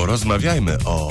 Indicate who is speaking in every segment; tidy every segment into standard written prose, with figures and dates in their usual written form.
Speaker 1: Porozmawiajmy o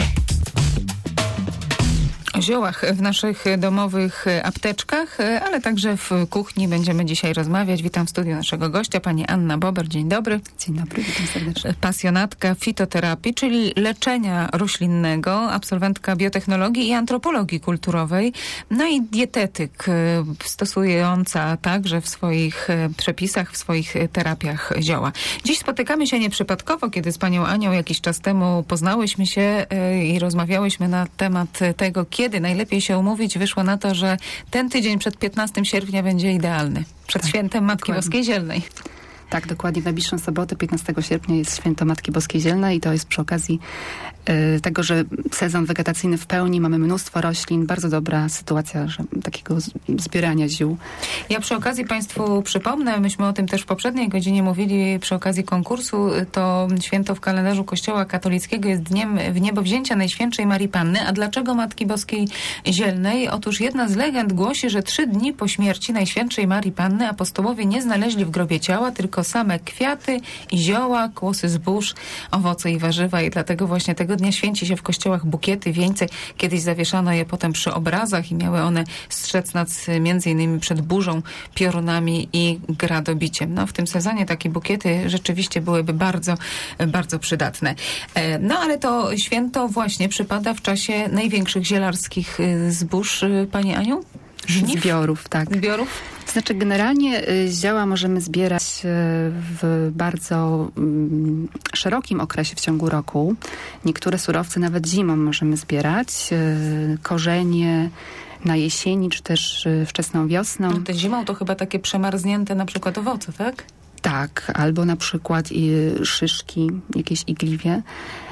Speaker 2: ziołach w naszych domowych apteczkach, ale także w kuchni będziemy dzisiaj rozmawiać. Witam w studiu naszego gościa, pani Anna Bober. Dzień dobry.
Speaker 3: Dzień dobry, witam serdecznie.
Speaker 2: Pasjonatka fitoterapii, czyli leczenia roślinnego, absolwentka biotechnologii i antropologii kulturowej, no i dietetyk stosująca także w swoich przepisach, w swoich terapiach zioła. Dziś spotykamy się nieprzypadkowo, kiedy z panią Anią jakiś czas temu poznałyśmy się i rozmawiałyśmy na temat tego, kiedy najlepiej się umówić. Wyszło na to, że ten tydzień przed 15 sierpnia będzie idealny. Przed świętem Matki Boskiej Zielnej.
Speaker 3: Tak, dokładnie. W najbliższą sobotę, 15 sierpnia jest święto Matki Boskiej Zielnej i to jest przy okazji tego, że sezon wegetacyjny w pełni, mamy mnóstwo roślin, bardzo dobra sytuacja takiego zbierania ziół.
Speaker 2: Ja przy okazji państwu przypomnę, myśmy o tym też w poprzedniej godzinie mówili przy okazji konkursu, to święto w kalendarzu Kościoła katolickiego jest dniem wniebowzięcia Najświętszej Marii Panny. A dlaczego Matki Boskiej Zielnej? Otóż jedna z legend głosi, że 3 dni po śmierci Najświętszej Marii Panny apostołowie nie znaleźli w grobie ciała, tylko same kwiaty i zioła, kłosy zbóż, owoce i warzywa i dlatego właśnie tego dnia święci się w kościołach bukiety, wieńce. Kiedyś zawieszano je potem przy obrazach i miały one strzec nas między innymi przed burzą, piorunami i gradobiciem. No w tym sezonie takie bukiety rzeczywiście byłyby bardzo, bardzo przydatne. No ale to święto właśnie przypada w czasie największych zielarskich zbóż, pani Aniu?
Speaker 3: Zbiorów, tak.
Speaker 2: Zbiorów?
Speaker 3: To znaczy generalnie zioła możemy zbierać w bardzo szerokim okresie w ciągu roku. Niektóre surowce nawet zimą możemy zbierać. Korzenie na jesieni, czy też wczesną wiosną.
Speaker 2: No to zimą to chyba takie przemarznięte na przykład owoce, tak?
Speaker 3: Tak, albo na przykład szyszki, jakieś igliwie.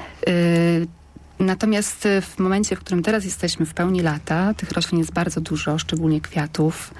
Speaker 3: Natomiast w momencie, w którym teraz jesteśmy w pełni lata, tych roślin jest bardzo dużo, szczególnie kwiatów.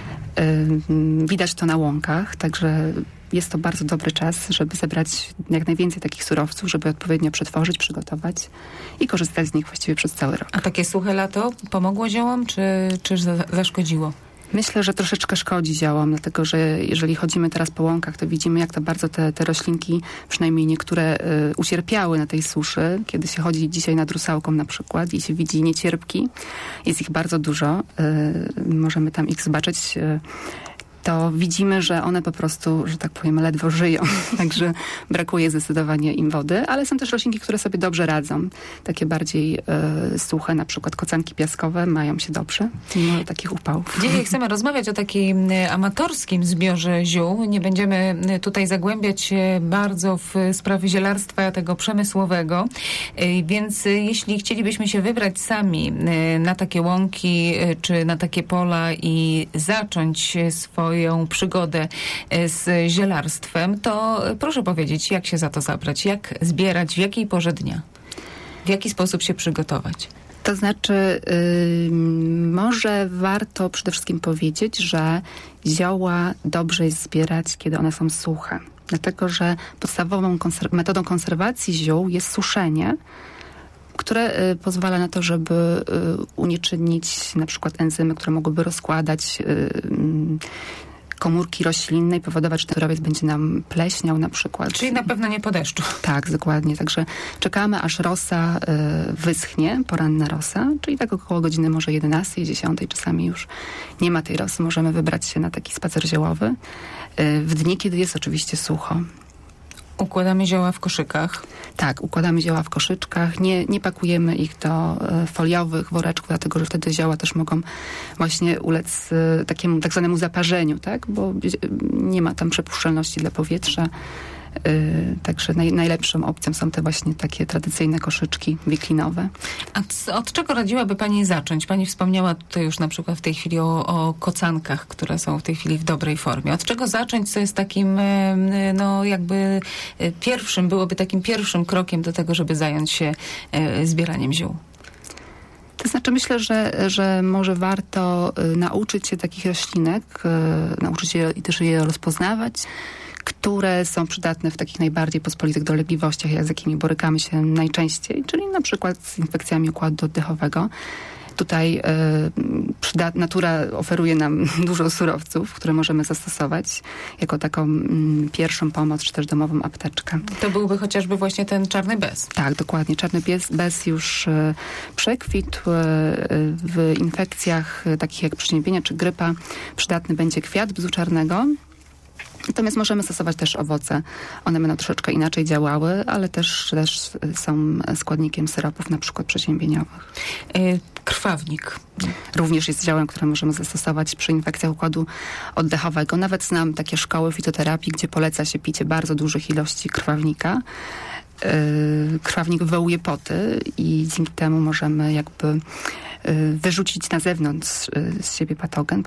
Speaker 3: Widać to na łąkach, także jest to bardzo dobry czas, żeby zebrać jak najwięcej takich surowców, żeby odpowiednio przetworzyć, przygotować i korzystać z nich właściwie przez cały rok.
Speaker 2: A takie suche lato pomogło ziołom, czy zaszkodziło?
Speaker 3: Myślę, że troszeczkę szkodzi ziołom, dlatego że jeżeli chodzimy teraz po łąkach, to widzimy, jak to bardzo te roślinki, przynajmniej niektóre, ucierpiały na tej suszy. Kiedy się chodzi dzisiaj nad rusałką na przykład i się widzi niecierpki, jest ich bardzo dużo, możemy tam ich zobaczyć, to widzimy, że one po prostu, że tak powiem, ledwo żyją. Także brakuje zdecydowanie im wody, ale są też roślinki, które sobie dobrze radzą. Takie bardziej suche, na przykład kocanki piaskowe mają się dobrze, mimo takich upałów.
Speaker 2: Dzisiaj chcemy rozmawiać o takim amatorskim zbiorze ziół. Nie będziemy tutaj zagłębiać się bardzo w sprawy zielarstwa tego przemysłowego, więc jeśli chcielibyśmy się wybrać sami na takie łąki, czy na takie pola i zacząć swoją przygodę z zielarstwem, to proszę powiedzieć, jak się za to zabrać, jak zbierać, w jakiej porze dnia, w jaki sposób się przygotować?
Speaker 3: To znaczy, może warto przede wszystkim powiedzieć, że zioła dobrze jest zbierać, kiedy one są suche. Dlatego, że podstawową metodą konserwacji ziół jest suszenie, które pozwala na to, żeby unieczynnić na przykład enzymy, które mogłyby rozkładać komórki roślinne i powodować, że ten surowiec będzie nam pleśniał na przykład.
Speaker 2: Czyli na pewno nie po deszczu.
Speaker 3: Tak, dokładnie. Także czekamy, aż rosa wyschnie, poranna rosa, czyli tak około godziny może 11, 10, czasami już nie ma tej rosy. Możemy wybrać się na taki spacer ziołowy. W dni, kiedy jest oczywiście sucho.
Speaker 2: Układamy zioła w koszykach.
Speaker 3: Tak, układamy zioła w koszyczkach. Nie pakujemy ich do foliowych woreczków, dlatego że wtedy zioła też mogą właśnie ulec takiemu tak zwanemu zaparzeniu, tak? Bo nie ma tam przepuszczalności dla powietrza. Także najlepszą opcją są te właśnie takie tradycyjne koszyczki wiklinowe.
Speaker 2: A od czego radziłaby pani zacząć? Pani wspomniała tutaj już na przykład w tej chwili o kocankach, które są w tej chwili w dobrej formie. Od czego zacząć, co jest takim no jakby byłoby takim pierwszym krokiem do tego, żeby zająć się zbieraniem ziół?
Speaker 3: To znaczy myślę, że może warto nauczyć się takich roślinek, nauczyć się i też je rozpoznawać, które są przydatne w takich najbardziej pospolitych dolegliwościach, z jakimi borykamy się najczęściej, czyli na przykład z infekcjami układu oddechowego. Tutaj natura oferuje nam dużo surowców, które możemy zastosować jako taką pierwszą pomoc, czy też domową apteczkę.
Speaker 2: To byłby chociażby właśnie ten czarny bez.
Speaker 3: Tak, dokładnie. Czarny bez już przekwitł. W infekcjach takich jak przeziębienia czy grypa przydatny będzie kwiat bzu czarnego. Natomiast możemy stosować też owoce. One będą troszeczkę inaczej działały, ale też są składnikiem syropów, na przykład przeziębieniowych.
Speaker 2: Krwawnik.
Speaker 3: Również jest ziołem, które możemy zastosować przy infekcjach układu oddechowego. Nawet znam takie szkoły fitoterapii, gdzie poleca się picie bardzo dużych ilości krwawnika. Krwawnik wywołuje poty i dzięki temu możemy jakby wyrzucić na zewnątrz z siebie patogen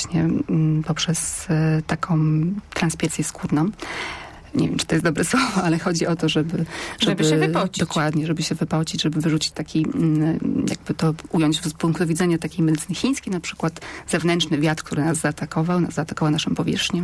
Speaker 3: poprzez taką transpirację skórną. Nie wiem, czy to jest dobre słowo, ale chodzi o to, żeby
Speaker 2: się wypocić.
Speaker 3: Dokładnie, żeby się wypocić, żeby wyrzucić taki, jakby to ująć z punktu widzenia takiej medycyny chińskiej, na przykład zewnętrzny wiatr, który nas zaatakował naszą powierzchnię.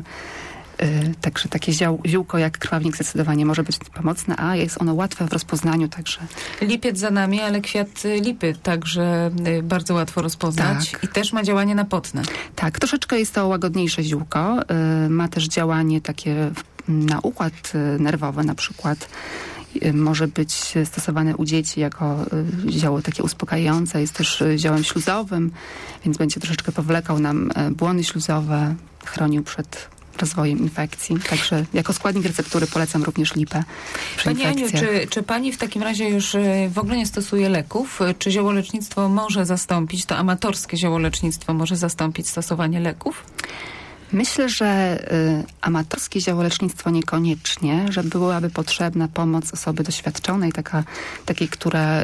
Speaker 3: Także takie ziółko jak krwawnik zdecydowanie może być pomocne, a jest ono łatwe w rozpoznaniu także.
Speaker 2: Lipiec za nami, ale kwiat lipy także bardzo łatwo rozpoznać i też ma działanie napotne.
Speaker 3: Tak, troszeczkę jest to łagodniejsze ziółko. Ma też działanie takie na układ nerwowy na przykład. Może być stosowane u dzieci jako zioło takie uspokajające. Jest też ziołem śluzowym, więc będzie troszeczkę powlekał nam błony śluzowe, chronił przed rozwojem infekcji. Także jako składnik receptury polecam również lipę przy infekcjach.
Speaker 2: Pani Aniu, czy pani w takim razie już w ogóle nie stosuje leków? Czy ziołolecznictwo może zastąpić, to amatorskie ziołolecznictwo może zastąpić stosowanie leków?
Speaker 3: Myślę, że amatorskie ziołolecznictwo niekoniecznie, że byłaby potrzebna pomoc osoby doświadczonej, takiej, która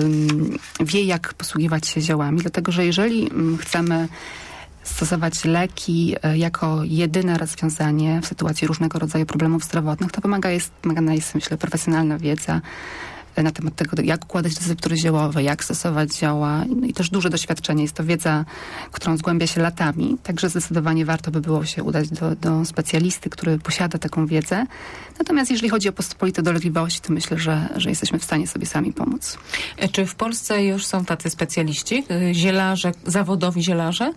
Speaker 3: wie, jak posługiwać się ziołami. Dlatego, że jeżeli chcemy stosować leki jako jedyne rozwiązanie w sytuacji różnego rodzaju problemów zdrowotnych, to wymagana jest, myślę, profesjonalna wiedza na temat tego, jak układać receptury ziołowe, jak stosować zioła i też duże doświadczenie. Jest to wiedza, którą zgłębia się latami, także zdecydowanie warto by było się udać do specjalisty, który posiada taką wiedzę. Natomiast jeżeli chodzi o pospolite dolegliwości, to myślę, że jesteśmy w stanie sobie sami pomóc.
Speaker 2: Czy w Polsce już są tacy specjaliści, zielarze, zawodowi zielarze?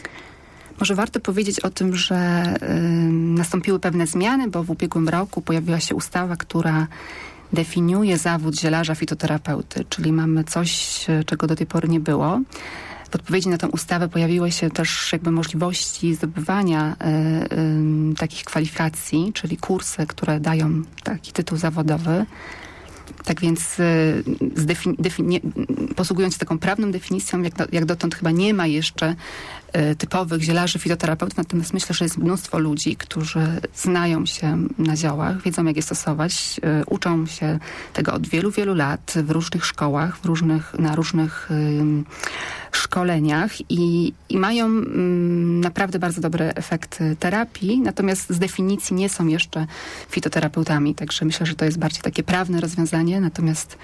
Speaker 3: Może warto powiedzieć o tym, że nastąpiły pewne zmiany, bo w ubiegłym roku pojawiła się ustawa, która definiuje zawód zielarza fitoterapeuty, czyli mamy coś, czego do tej pory nie było. W odpowiedzi na tę ustawę pojawiły się też jakby możliwości zdobywania takich kwalifikacji, czyli kursy, które dają taki tytuł zawodowy. Tak więc posługując się taką prawną definicją, jak dotąd chyba nie ma jeszcze typowych zielarzy, fitoterapeutów, natomiast myślę, że jest mnóstwo ludzi, którzy znają się na ziołach, wiedzą, jak je stosować, uczą się tego od wielu, wielu lat w różnych szkołach, na różnych szkoleniach i mają naprawdę bardzo dobre efekty terapii, natomiast z definicji nie są jeszcze fitoterapeutami, także myślę, że to jest bardziej takie prawne rozwiązanie, natomiast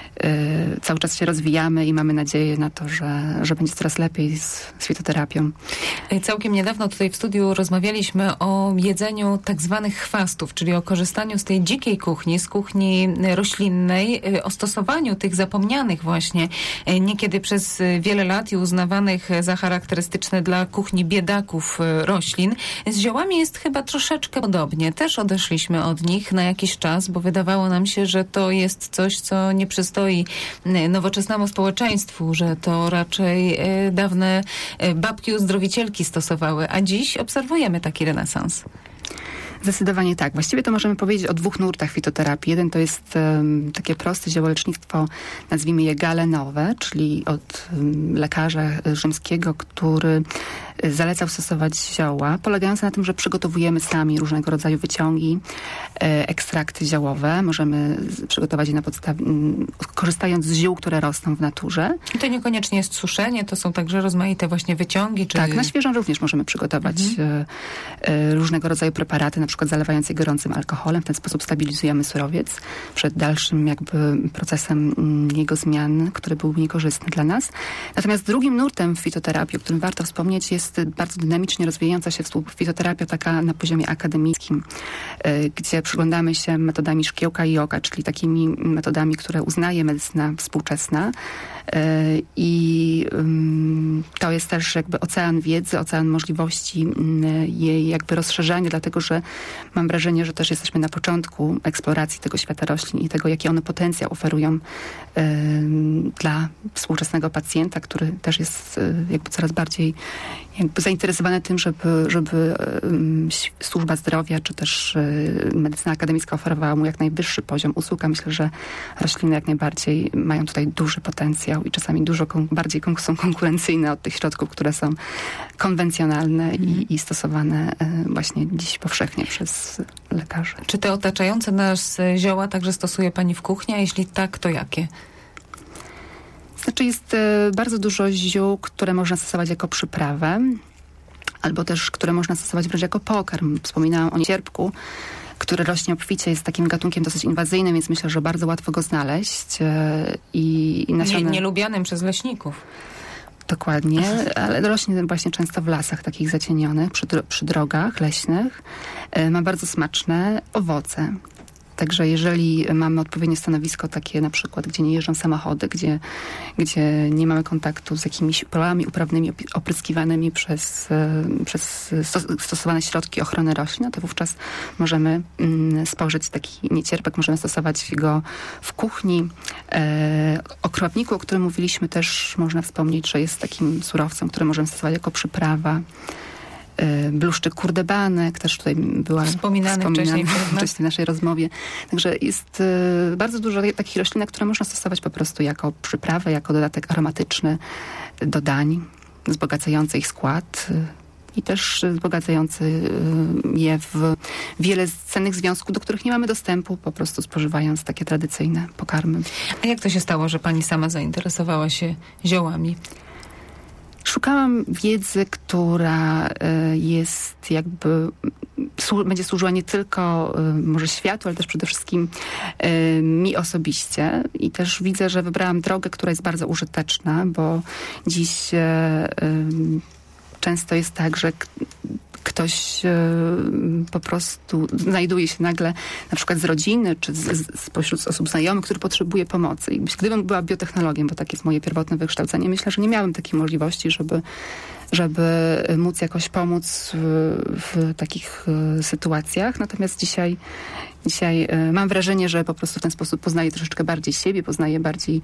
Speaker 3: cały czas się rozwijamy i mamy nadzieję na to, że będzie coraz lepiej z fitoterapią.
Speaker 2: Całkiem niedawno tutaj w studiu rozmawialiśmy o jedzeniu tak zwanych chwastów, czyli o korzystaniu z tej dzikiej kuchni, z kuchni roślinnej, o stosowaniu tych zapomnianych właśnie niekiedy przez wiele lat i uznawanych za charakterystyczne dla kuchni biedaków roślin. Z ziołami jest chyba troszeczkę podobnie. Też odeszliśmy od nich na jakiś czas, bo wydawało nam się, że to jest coś, co nie przystoi nowoczesnemu społeczeństwu, że to raczej dawne babki uzdrowicielki stosowały, a dziś obserwujemy taki renesans.
Speaker 3: Zdecydowanie tak. Właściwie to możemy powiedzieć o dwóch nurtach fitoterapii. Jeden to jest takie proste ziołolecznictwo, nazwijmy je galenowe, czyli od lekarza rzymskiego, który zalecał stosować zioła, polegające na tym, że przygotowujemy sami różnego rodzaju wyciągi, ekstrakty ziołowe. Możemy przygotować je na podstawie, korzystając z ziół, które rosną w naturze.
Speaker 2: I to niekoniecznie jest suszenie, to są także rozmaite właśnie wyciągi. Czy...
Speaker 3: Tak, na świeżo również możemy przygotować różnego rodzaju preparaty, na przykład zalewając je gorącym alkoholem. W ten sposób stabilizujemy surowiec przed dalszym jakby procesem jego zmian, który byłby niekorzystny dla nas. Natomiast drugim nurtem w fitoterapii, o którym warto wspomnieć, jest bardzo dynamicznie rozwijająca się fitoterapia taka na poziomie akademickim, gdzie przyglądamy się metodami szkiełka i oka, czyli takimi metodami, które uznaje medycyna współczesna. I to jest też jakby ocean wiedzy, ocean możliwości, jej jakby rozszerzania, dlatego że mam wrażenie, że też jesteśmy na początku eksploracji tego świata roślin i tego, jaki one potencjał oferują dla współczesnego pacjenta, który też jest jakby coraz bardziej jakby zainteresowany tym, żeby służba zdrowia, czy też medycyna akademicka oferowała mu jak najwyższy poziom usług, a myślę, że rośliny jak najbardziej mają tutaj duży potencjał i czasami dużo bardziej są konkurencyjne od tych środków, które są konwencjonalne i stosowane właśnie dziś powszechnie przez lekarzy.
Speaker 2: Czy te otaczające nas zioła także stosuje pani w kuchni? A jeśli tak, to jakie?
Speaker 3: Znaczy jest bardzo dużo ziół, które można stosować jako przyprawę, albo też, które można stosować wręcz jako pokarm. Wspominałam o niecierpku, który rośnie obficie, jest takim gatunkiem dosyć inwazyjnym, więc myślę, że bardzo łatwo go znaleźć. I nasiona...
Speaker 2: Nielubianym przez leśników.
Speaker 3: Dokładnie, ale rośnie właśnie często w lasach takich zacienionych, przy drogach leśnych. Ma bardzo smaczne owoce. Także jeżeli mamy odpowiednie stanowisko takie na przykład, gdzie nie jeżdżą samochody, gdzie nie mamy kontaktu z jakimiś polami uprawnymi opryskiwanymi przez stosowane środki ochrony roślin, to wówczas możemy spożyć taki niecierpek, możemy stosować go w kuchni. O krwawniku, o którym mówiliśmy, też można wspomnieć, że jest takim surowcem, który możemy stosować jako przyprawa. Bluszczyk kurdebanek też tutaj była wspominany wcześniej w naszej rozmowie. Także jest bardzo dużo takich roślinek, które można stosować po prostu jako przyprawę, jako dodatek aromatyczny do dań, wzbogacający ich skład i też wzbogacający je w wiele cennych związków, do których nie mamy dostępu, po prostu spożywając takie tradycyjne pokarmy.
Speaker 2: A jak to się stało, że pani sama zainteresowała się ziołami?
Speaker 3: Szukałam wiedzy, która jest jakby, będzie służyła nie tylko może światu, ale też przede wszystkim mi osobiście. I też widzę, że wybrałam drogę, która jest bardzo użyteczna, bo dziś często jest tak, że ktoś po prostu znajduje się nagle na przykład z rodziny, czy spośród osób znajomych, który potrzebuje pomocy. I gdybym była biotechnologiem, bo takie jest moje pierwotne wykształcenie, myślę, że nie miałabym takiej możliwości, żeby móc jakoś pomóc w takich sytuacjach. Natomiast dzisiaj mam wrażenie, że po prostu w ten sposób poznaję troszeczkę bardziej siebie, poznaję bardziej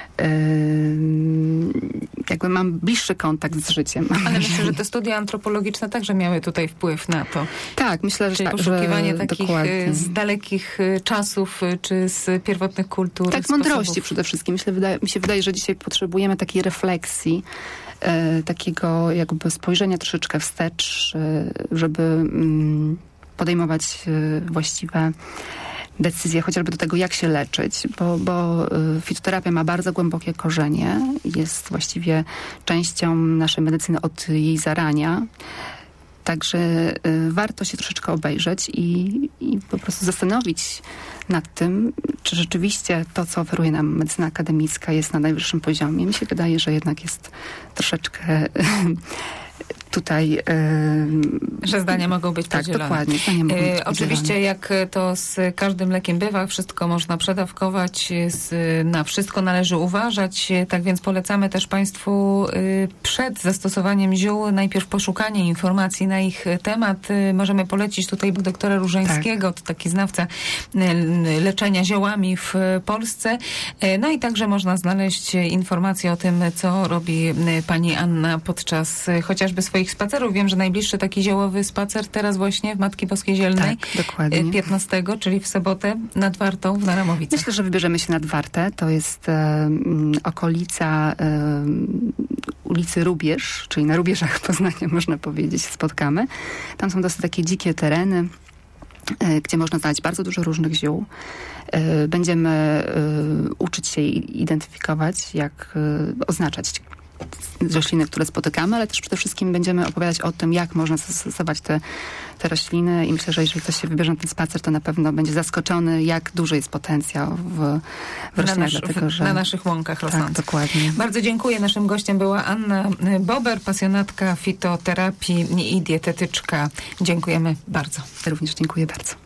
Speaker 3: jakby mam bliższy kontakt z życiem.
Speaker 2: Ale myślę, że te studia antropologiczne także miały tutaj wpływ na to.
Speaker 3: Tak, myślę, że
Speaker 2: czyli
Speaker 3: tak,
Speaker 2: poszukiwanie
Speaker 3: że
Speaker 2: takich
Speaker 3: dokładnie.
Speaker 2: z dalekich czasów, czy z pierwotnych kultur.
Speaker 3: Tak, mądrości przede wszystkim. Mi się wydaje, że dzisiaj potrzebujemy takiej refleksji, takiego jakby spojrzenia troszeczkę wstecz, żeby podejmować właściwe decyzje, chociażby do tego, jak się leczyć, bo fitoterapia ma bardzo głębokie korzenie, jest właściwie częścią naszej medycyny od jej zarania. Także warto się troszeczkę obejrzeć i po prostu zastanowić nad tym, czy rzeczywiście to, co oferuje nam medycyna akademicka, jest na najwyższym poziomie. Mi się wydaje, że jednak jest troszeczkę tutaj...
Speaker 2: że zdania mogą być podzielone.
Speaker 3: Tak, dokładnie. Zdania mogą być
Speaker 2: oczywiście, jak to z każdym lekiem bywa, wszystko można przedawkować, na wszystko należy uważać. Tak więc polecamy też Państwu przed zastosowaniem ziół najpierw poszukanie informacji na ich temat. Możemy polecić tutaj doktora Różańskiego, to taki znawca leczenia ziołami w Polsce. No i także można znaleźć informacje o tym, co robi pani Anna podczas chociażby swoich spacerów. Wiem, że najbliższy taki ziołowy spacer teraz właśnie w Matki Boskiej Zielnej.
Speaker 3: Tak, dokładnie.
Speaker 2: 15, czyli w sobotę nad Wartą w Naramowicach.
Speaker 3: Myślę, że wybierzemy się nad Wartę. To jest okolica ulicy Rubież, czyli na rubieżach Poznania, można powiedzieć, spotkamy. Tam są dosyć takie dzikie tereny, gdzie można znaleźć bardzo dużo różnych ziół. Będziemy uczyć się identyfikować, jak oznaczać rośliny, które spotykamy, ale też przede wszystkim będziemy opowiadać o tym, jak można stosować te rośliny i myślę, że jeżeli ktoś się wybierze na ten spacer, to na pewno będzie zaskoczony, jak duży jest potencjał w roślinach.
Speaker 2: Na naszych łąkach rosnących.
Speaker 3: Tak, dokładnie.
Speaker 2: Bardzo dziękuję. Naszym gościem była Anna Bober, pasjonatka fitoterapii i dietetyczka. Dziękujemy bardzo.
Speaker 3: Również dziękuję bardzo.